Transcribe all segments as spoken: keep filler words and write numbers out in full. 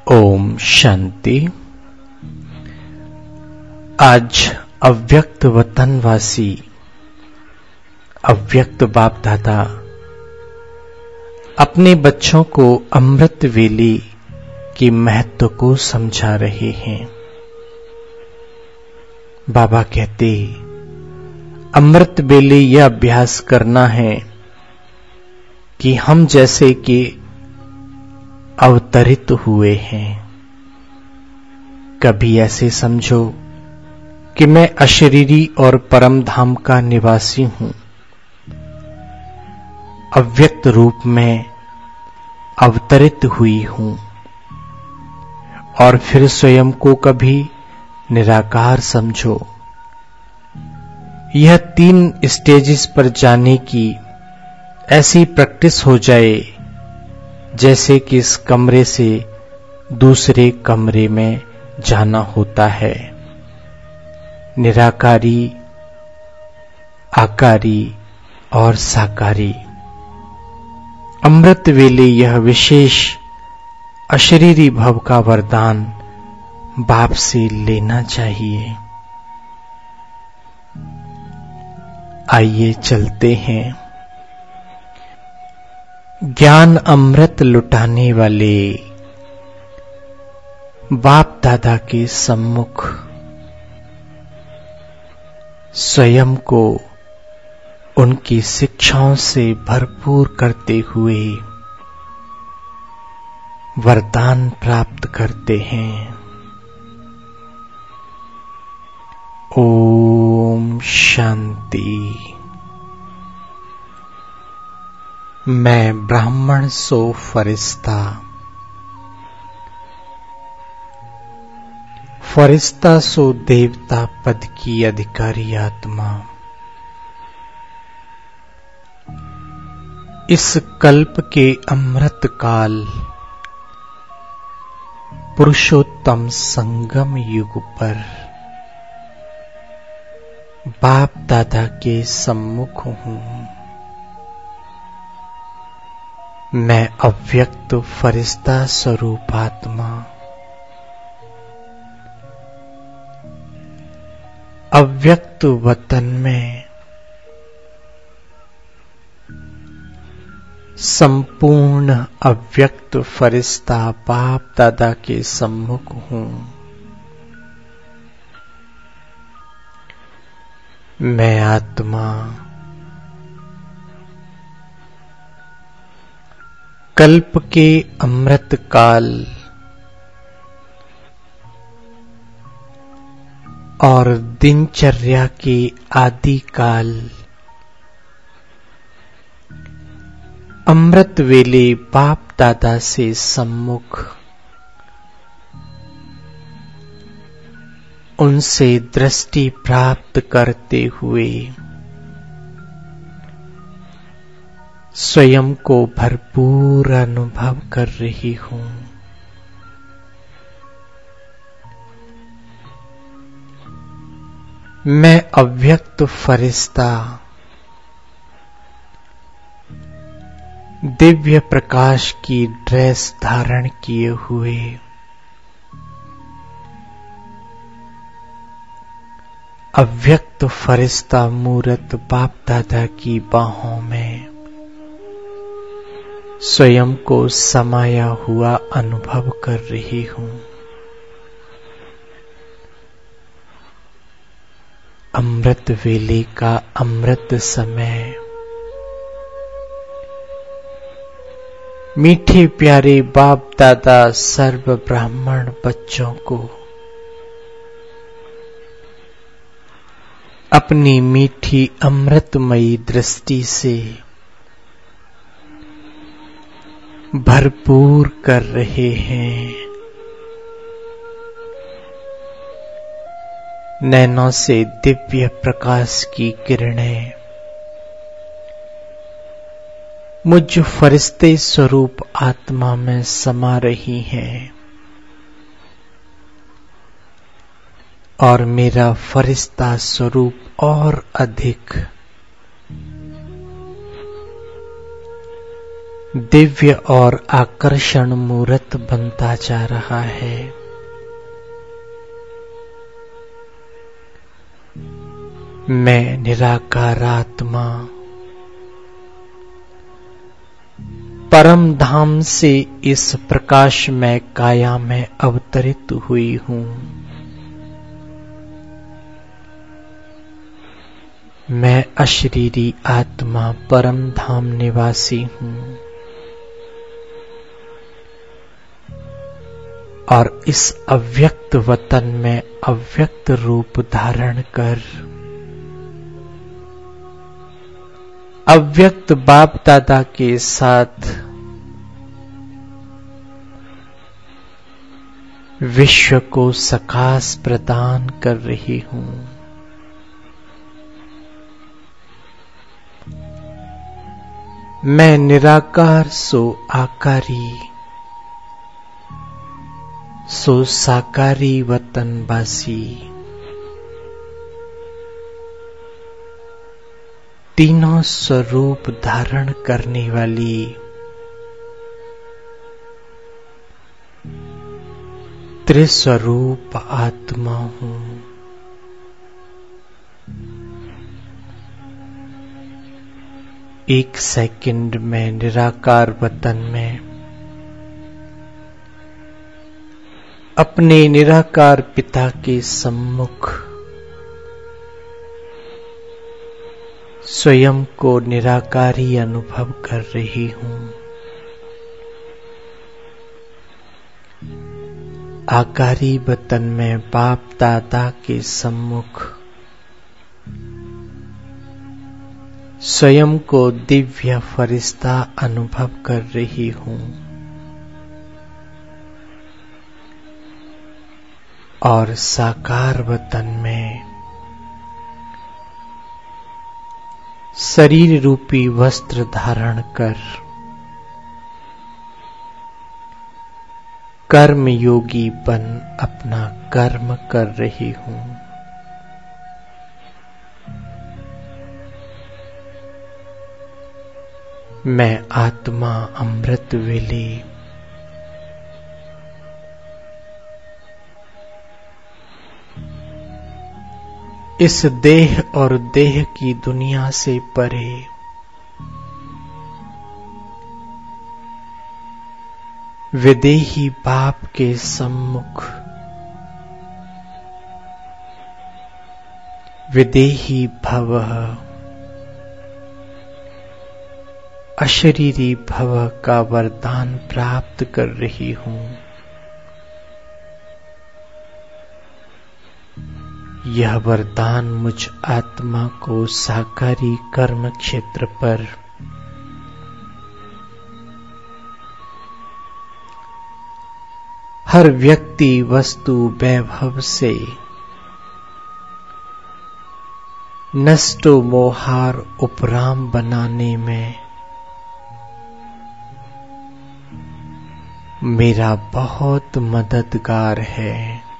ओम शांति। आज अव्यक्त वतनवासी अव्यक्त बाप दादा अपने बच्चों को अमृत वेले के महत्व को समझा रहे हैं। बाबा कहते, अमृत वेले यह अभ्यास करना है कि हम जैसे कि अवतरित हुए हैं। कभी ऐसे समझो कि मैं अशरीरी और परम धाम का निवासी हूं, अव्यक्त रूप में अवतरित हुई हूं, और फिर स्वयं को कभी निराकार समझो। यह तीन स्टेजेस पर जाने की ऐसी प्रैक्टिस हो जाए जैसे कि इस कमरे से दूसरे कमरे में जाना होता है। निराकारी, आकारी और साकारी। अमृत वेले यह विशेष अशरीरी भव का वरदान बाप से लेना चाहिए। आइए चलते हैं। ज्ञान अमृत लुटाने वाले बाप दादा के सम्मुख स्वयं को उनकी शिक्षाओं से भरपूर करते हुए वरदान प्राप्त करते हैं। ओम शांति। मैं ब्राह्मण सो फरिश्ता। फरिश्ता सो देवता पद की अधिकारी आत्मा। इस कल्प के अमृत काल पुरुषोत्तम संगम युग पर बाप दादा के सम्मुख हूं। मैं अव्यक्त फरिश्ता स्वरूप आत्मा अव्यक्त वतन में संपूर्ण अव्यक्त फरिश्ता बाप दादा के सम्मुख हूं। मैं आत्मा कल्प के अमृत काल और दिनचर्या के आदि काल अमृत वेले बाप दादा से सम्मुख उनसे दृष्टि प्राप्त करते हुए स्वयं को भरपूर अनुभव कर रही हूं। मैं अव्यक्त फरिश्ता दिव्य प्रकाश की ड्रेस धारण किए हुए अव्यक्त फरिश्ता मूरत बाप दादा की बाहों में स्वयं को समाया हुआ अनुभव कर रही हूं। अमृत वेले का अमृत समय मीठे प्यारे बाप दादा सर्व ब्राह्मण बच्चों को अपनी मीठी अमृतमयी दृष्टि से भरपूर कर रहे हैं। नैनों से दिव्य प्रकाश की किरणें मुझ फरिश्ते स्वरूप आत्मा में समा रही हैं और मेरा फरिश्ता स्वरूप और अधिक दिव्य और आकर्षण मूर्त बनता जा रहा है। मैं निराकार आत्मा परम धाम से इस प्रकाशमय काया में अवतरित हुई हूं। मैं अशरीरी आत्मा परम धाम निवासी हूं और इस अव्यक्त वतन में अव्यक्त रूप धारण कर अव्यक्त बाप दादा के साथ विश्व को सकाश प्रदान कर रही हूं। मैं निराकार सो आकारी सो साकारी वतनवासी तीनों स्वरूप धारण करने वाली त्रिस्वरूप आत्मा हूं। एक सेकंड में निराकार वतन में अपने निराकार पिता के सम्मुख स्वयं को निराकारी अनुभव कर रही हूं। आकारी वतन में बाप दादा के सम्मुख स्वयं को दिव्य फरिश्ता अनुभव कर रही हूं और साकार वतन में शरीर रूपी वस्त्र धारण कर कर्म योगी बन अपना कर्म कर रही हूं। मैं आत्मा अमृत वेले इस देह और देह की दुनिया से परे विदेही बाप के सम्मुख विदेही भवः अशरीरी भव का वरदान प्राप्त कर रही हूं। यह वरदान मुझ आत्मा को साकारी कर्म क्षेत्र पर हर व्यक्ति वस्तु वैभव से नष्टो मोहार उपराम बनाने में मेरा बहुत मददगार है।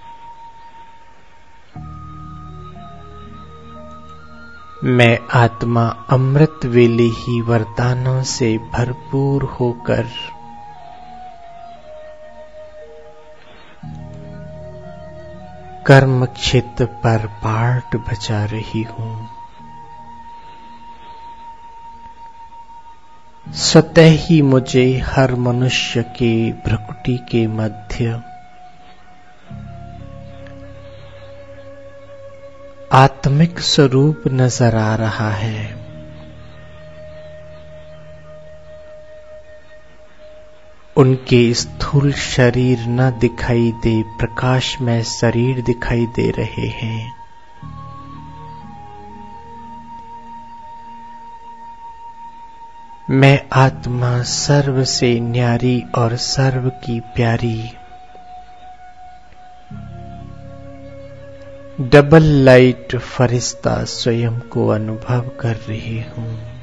मैं आत्मा अमृत वेले ही वरदानों से भरपूर होकर कर्म क्षेत्र पर पार्ट बजा रही हूं। स्वतः ही मुझे हर मनुष्य के भ्रुकुटी के मध्य आत्मिक स्वरूप नजर आ रहा है। उनके स्थूल शरीर न दिखाई दे, प्रकाश में शरीर दिखाई दे रहे हैं। मैं आत्मा सर्व से न्यारी और सर्व की प्यारी डबल लाइट फरिश्ता स्वयं को अनुभव कर रही हूं।